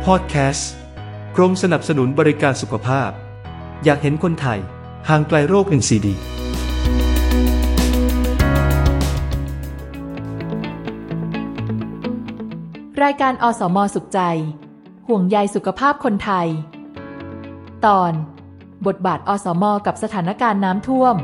พอดแคสต์กรมสนับสนุนบริการสุขภาพอยากเห็นคนไทยห่างไกลโรค NCD รายการอสม.สุขใจห่วงใยสุขภาพคนไทยตอนบทบาทอสม.กับสถานการณ์น้ำท่วม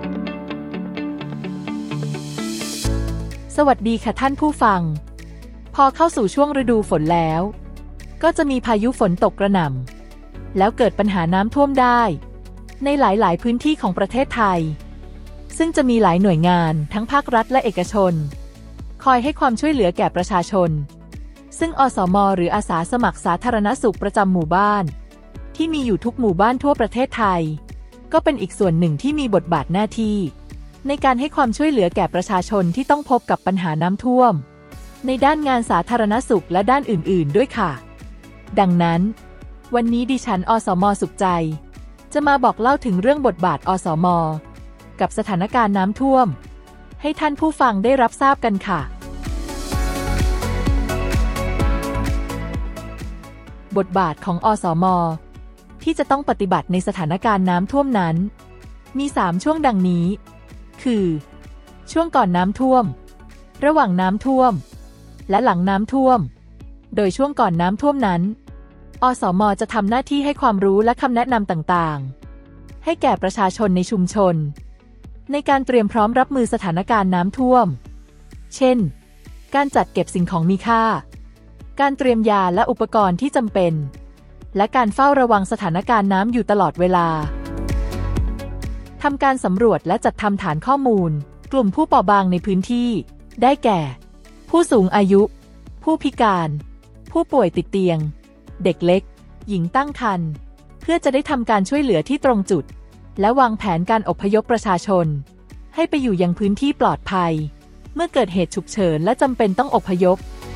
สวัสดีค่ะท่านผู้ฟังพอเข้าสู่ช่วงฤดูฝนแล้วก็จะมีพายุฝนตกกระหน่ำแล้วเกิดปัญหาน้ำท่วมได้ในหลายๆพื้นที่ของประเทศไทยซึ่งจะมีหลายหน่วยงานทั้งภาครัฐและเอกชนคอยให้ความช่วยเหลือแก่ประชาชนซึ่งอสม.หรืออาสาสมัครสาธารณสุขประจำหมู่บ้านที่มีอยู่ทุกหมู่บ้านทั่วประเทศไทยก็เป็นอีกส่วนหนึ่งที่มีบทบาทหน้าที่ในการให้ความช่วยเหลือแก่ประชาชนที่ต้องพบกับปัญหาน้ำท่วมในด้านงานสาธารณสุขและด้านอื่นๆด้วยค่ะดังนั้นวันนี้ดิฉันอสม.สุขใจจะมาบอกเล่าถึงเรื่องบทบาทอสม.กับสถานการณ์น้ำท่วมให้ท่านผู้ฟังได้รับทราบกันค่ะบทบาทของอสม.ที่จะต้องปฏิบัติในสถานการณ์น้ำท่วมนั้นมี3ช่วงดังนี้คือช่วงก่อนน้ำท่วมระหว่างน้ำท่วมและหลังน้ำท่วมโดยช่วงก่อนน้ำท่วมนั้นอสม.จะทำหน้าที่ให้ความรู้และคำแนะนำต่างๆให้แก่ประชาชนในชุมชนในการเตรียมพร้อมรับมือสถานการณ์น้ำท่วมเช่นการจัดเก็บสิ่งของมีค่าการเตรียมยาและอุปกรณ์ที่จำเป็นและการเฝ้าระวังสถานการณ์น้ำอยู่ตลอดเวลาทำการสำรวจและจัดทำฐานข้อมูลกลุ่มผู้เปราะบางในพื้นที่ได้แก่ผู้สูงอายุผู้พิการผู้ป่วยติดเตียงเด็กเล็กหญิงตั้งครรภ์เพื่อจะได้ทำการช่วยเหลือที่ตรงจุดและวางแผนการอพยพประชาชนให้ไปอยู่ยังพื้นที่ปลอดภัยเมื่อเกิดเหตุฉุกเฉินและจำเป็นต้องอพยพ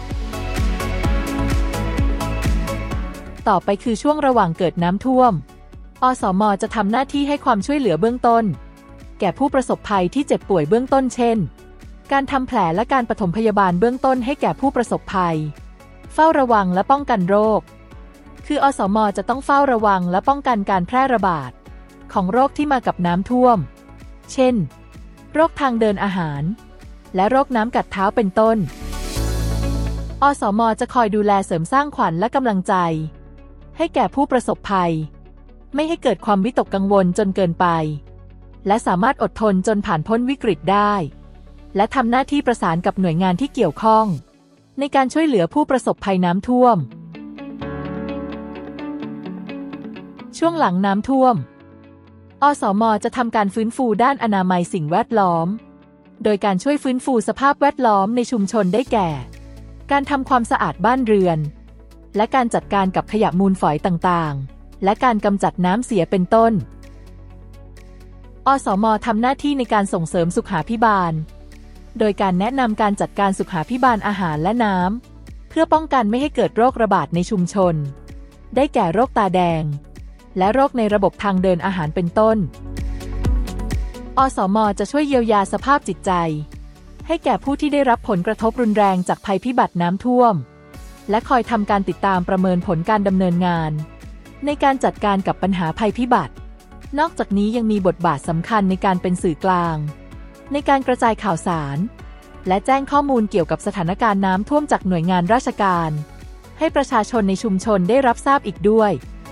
ต่อไปคือช่วงระหว่างเกิดน้ำท่วมอสม.จะทำหน้าที่ให้ความช่วยเหลือเบื้องต้นแก่ผู้ประสบภัยที่เจ็บป่วยเบื้องต้นเช่นการทำแผลและการปฐมพยาบาลเบื้องต้นให้แก่ผู้ประสบภัยเฝ้าระวังและป้องกันโรคคืออสม.จะต้องเฝ้าระวังและป้องกันการแพร่ระบาดของโรคที่มากับน้ำท่วมเช่นโรคทางเดินอาหารและโรคน้ำกัดเท้าเป็นต้นอสม.จะคอยดูแลเสริมสร้างขวัญและกำลังใจให้แก่ผู้ประสบภัยไม่ให้เกิดความวิตกกังวลจนเกินไปและสามารถอดทนจนผ่านพ้นวิกฤตได้และทำหน้าที่ประสานกับหน่วยงานที่เกี่ยวข้องในการช่วยเหลือผู้ประสบภัยน้ำท่วมช่วงหลังน้ำท่วมอสม.จะทำการฟื้นฟูด้านอนามัยสิ่งแวดล้อมโดยการช่วยฟื้นฟูสภาพแวดล้อมในชุมชนได้แก่การทำความสะอาดบ้านเรือนและการจัดการกับขยะมูลฝอยต่างๆและการกำจัดน้ำเสียเป็นต้นอสม.ทำหน้าที่ในการส่งเสริมสุขาภิบาลโดยการแนะนำการจัดการสุขาภิบาลอาหารและน้ำเพื่อป้องกันไม่ให้เกิดโรคระบาดในชุมชนได้แก่โรคตาแดงและโรคในระบบทางเดินอาหารเป็นต้นอสม.จะช่วยเยียวยาสภาพจิตใจให้แก่ผู้ที่ได้รับผลกระทบรุนแรงจากภัยพิบัติน้ำท่วมและคอยทำการติดตามประเมินผลการดำเนินงานในการจัดการกับปัญหาภัยพิบัตินอกจากนี้ยังมีบทบาทสำคัญในการเป็นสื่อกลางในการกระจายข่าวสารและแจ้งข้อมูลเกี่ยวกับสถานการณ์น้ำท่วมจากหน่วยงานราชการให้ประชาชนในชุมชนได้รับทราบอีกด้วย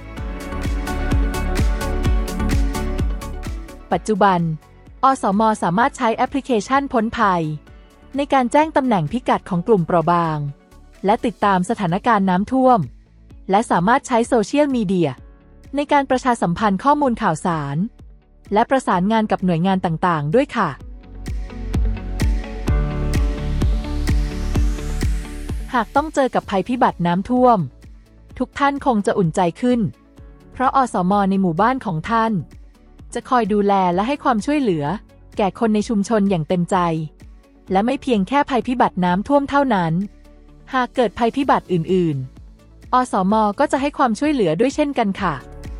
ปัจจุบันอสม.สามารถใช้แอปพลิเคชันพ้นภัยในการแจ้งตำแหน่งพิกัดของกลุ่มเปราะบางและติดตามสถานการณ์น้ำท่วมและสามารถใช้โซเชียลมีเดียในการประชาสัมพันธ์ข้อมูลข่าวสารและประสานงานกับหน่วยงานต่างๆด้วยค่ะหากต้องเจอกับภัยพิบัติน้ำท่วมทุกท่านคงจะอุ่นใจขึ้นเพราะอสม.ในหมู่บ้านของท่านจะคอยดูแลและให้ความช่วยเหลือแก่คนในชุมชนอย่างเต็มใจและไม่เพียงแค่ภัยพิบัติน้ำท่วมเท่านั้นหากเกิดภัยพิบัติอื่นๆอสม.ก็จะให้ความช่วยเหลือด้วยเช่นกันค่ะ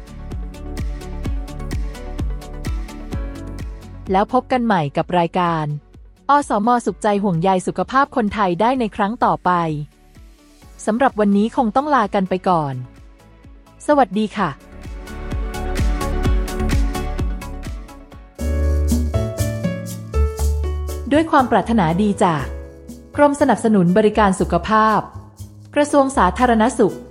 แล้วพบกันใหม่กับรายการอสม.สุขใจห่วงใยสุขภาพคนไทยได้ในครั้งต่อไปสำหรับวันนี้คงต้องลากันไปก่อน สวัสดีค่ะด้วยความปรารถนาดีจากกรมสนับสนุนบริการสุขภาพกระทรวงสาธารณสุข